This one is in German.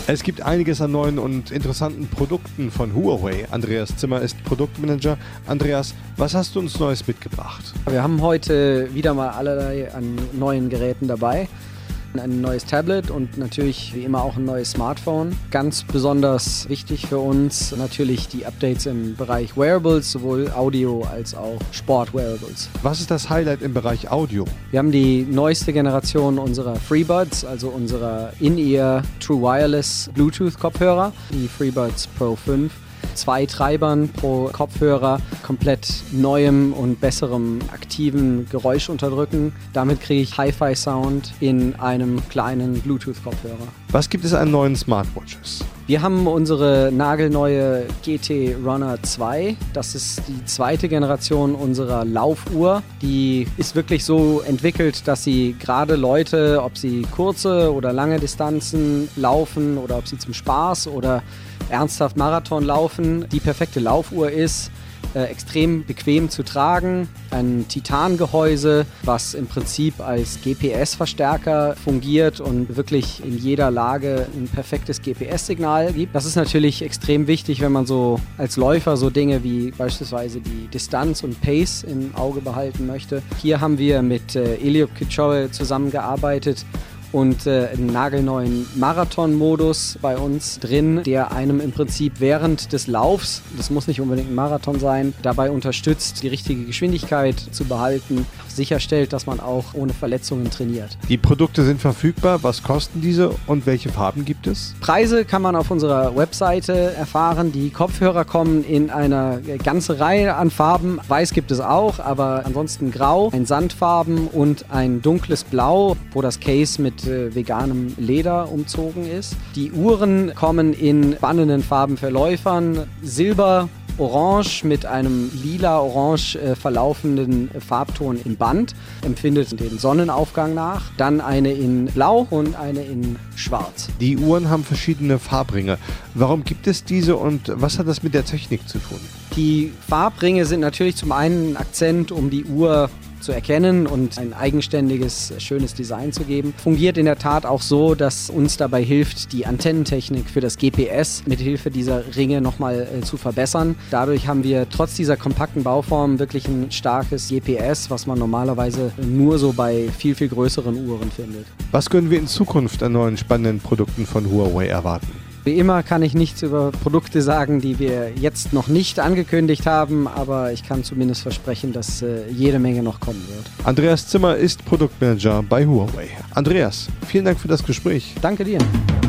Es gibt einiges an neuen und interessanten Produkten von Huawei. Andreas Zimmer ist Produktmanager. Andreas, was hast du uns Neues mitgebracht? Wir haben heute wieder mal allerlei an neuen Geräten dabei. Ein neues Tablet und natürlich wie immer auch ein neues Smartphone. Ganz besonders wichtig für uns natürlich die Updates im Bereich Wearables, sowohl Audio als auch Sport-Wearables. Was ist das Highlight im Bereich Audio? Wir haben die neueste Generation unserer FreeBuds, also unserer In-Ear True Wireless Bluetooth-Kopfhörer, die FreeBuds Pro 5. 2 Treibern pro Kopfhörer, komplett neuem und besserem aktiven Geräuschunterdrücken. Damit kriege ich Hi-Fi-Sound in einem kleinen Bluetooth-Kopfhörer. Was gibt es an neuen Smartwatches? Wir haben unsere nagelneue GT Runner 2. Das ist die zweite Generation unserer Laufuhr. Die ist wirklich so entwickelt, dass sie gerade Leute, ob sie kurze oder lange Distanzen laufen oder ob sie zum Spaß oder ernsthaft Marathon laufen, die perfekte Laufuhr ist. Extrem bequem zu tragen, ein Titangehäuse, was im Prinzip als GPS-Verstärker fungiert und wirklich in jeder Lage ein perfektes GPS-Signal gibt. Das ist natürlich extrem wichtig, wenn man so als Läufer so Dinge wie beispielsweise die Distanz und Pace im Auge behalten möchte. Hier haben wir mit Eliud Kipchoge zusammengearbeitet und einen nagelneuen Marathon-Modus bei uns drin, der einem im Prinzip während des Laufs, das muss nicht unbedingt ein Marathon sein, dabei unterstützt, die richtige Geschwindigkeit zu behalten, sicherstellt, dass man auch ohne Verletzungen trainiert. Die Produkte sind verfügbar. Was kosten diese und welche Farben gibt es? Preise kann man auf unserer Webseite erfahren. Die Kopfhörer kommen in einer ganzen Reihe an Farben. Weiß gibt es auch, aber ansonsten grau, ein Sandfarben und ein dunkles Blau, wo das Case mit veganem Leder umzogen ist. Die Uhren kommen in spannenden Farben für Läufern, Silber, Orange mit einem lila-orange verlaufenden Farbton im Band, empfindet den Sonnenaufgang nach. Dann eine in Blau und eine in Schwarz. Die Uhren haben verschiedene Farbringe. Warum gibt es diese und was hat das mit der Technik zu tun? Die Farbringe sind natürlich zum einen ein Akzent, um die Uhr zu erkennen und ein eigenständiges, schönes Design zu geben. Fungiert in der Tat auch so, dass uns dabei hilft, die Antennentechnik für das GPS mit Hilfe dieser Ringe nochmal zu verbessern. Dadurch haben wir trotz dieser kompakten Bauform wirklich ein starkes GPS, was man normalerweise nur so bei viel, viel größeren Uhren findet. Was können wir in Zukunft an neuen spannenden Produkten von Huawei erwarten? Wie immer kann ich nichts über Produkte sagen, die wir jetzt noch nicht angekündigt haben, aber ich kann zumindest versprechen, dass jede Menge noch kommen wird. Andreas Zimmer ist Produktmanager bei Huawei. Andreas, vielen Dank für das Gespräch. Danke dir.